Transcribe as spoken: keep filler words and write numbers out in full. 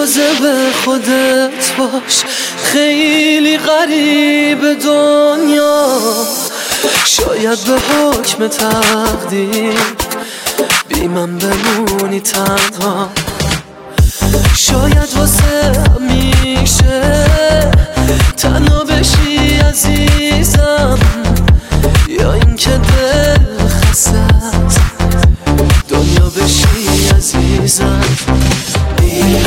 مواظب خودت باش، خیلی غریب دنیا. شاید به حکم تقدیر بی من بمونی تنها، شاید واسه همیشه تنها بشی عزیزم، یا اینکه دل خستت دنیا بشی عزیزم.